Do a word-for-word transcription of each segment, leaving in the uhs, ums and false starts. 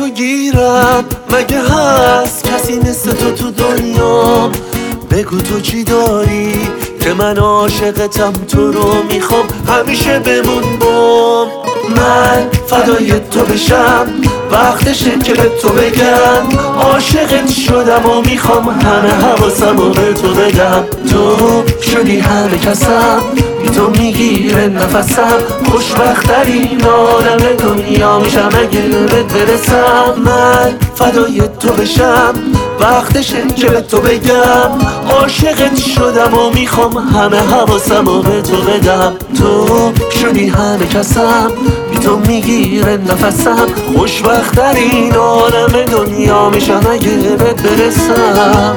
تو گیرم، مگه هست کسی مثل تو تو دنیا؟ بگو تو چی داری که من عاشقتم، تو رو میخوام همیشه بمون بام. من فدای تو بشم، وقتشه که به تو بگم عاشقت شدم و میخوام همه حواسم رو به تو بدم. تو شدی همه کسم، بی تو میگیره نفسم، خوشبخت‌ترین آدم دنیا میشم اگه بهت برسم. من فدای تو بشم، وقتشه که به تو بگم عاشقت شدم و میخوام همه حواسم رو به تو بدم. تو شدی همه کسم، بی تو میگیره نفسم، خوشبخت‌ترین آدم دنیا میشم اگه بهت برسم.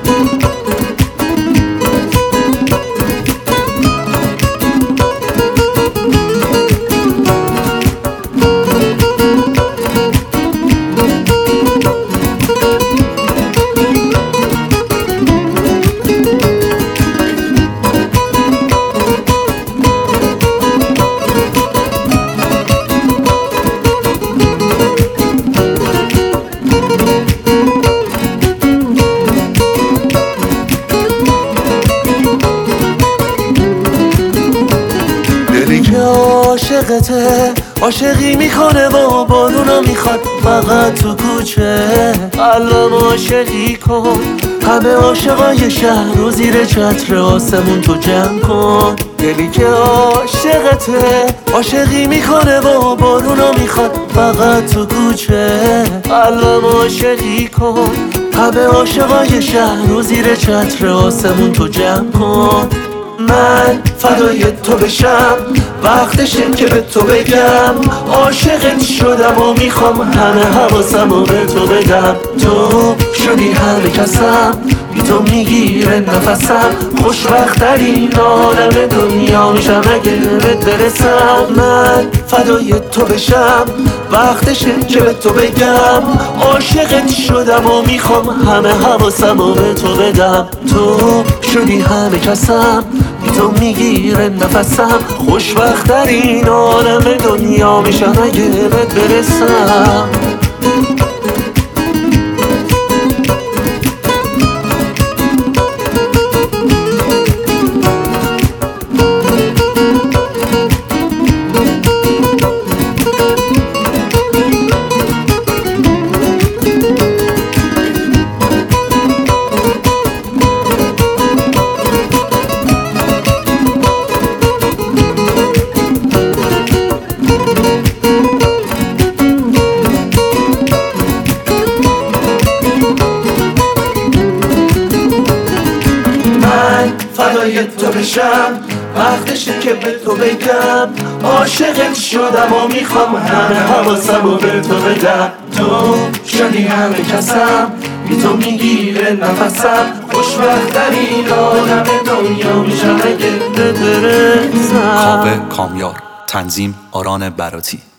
دلی که عاشقته عاشقی میکنه و بارونو میخواد فقط تو کوچه. قلبم عاشقی کن، همه عاشقای شهر رو زیر چتر آسمون تو جمع کن. دلی که عاشقته عاشقی میکنه و بارونو میخواد فقط تو کوچه. قلبم عاشقی کن، همه عاشقای شهر رو زیر چتر آسمون تو جمع کن. من فدای تو بشم، وقتشه که به تو بگم عاشقت شدم و میخوام همه حواسم رو به تو بدم. تو شدی همه کسم، بی تو میگیره نفسم، خوشبخت‌ترین آدم دنیا میشم اگه بهت برسم. من فدای تو بشم، وقتشه که به تو بگم عاشقت شدم و میخوام همه حواسم رو به تو بدم. تو شدی همه کسم، بی تو میگیره نفسم، خوشبخت‌ترین آدم دنیا میشم اگه بهت برسم. فدای تو بشم، وقتشه که به تو بگم عاشقت شدم و میخوام همه حواسم رو به تو بدم. تو شدی همه کسم، بی تو میگیره نفسم، خوشبخت‌ترین آدم دنیا میشم اگه بهت برسم. کاوه کامیار، تنظیم آران براتی.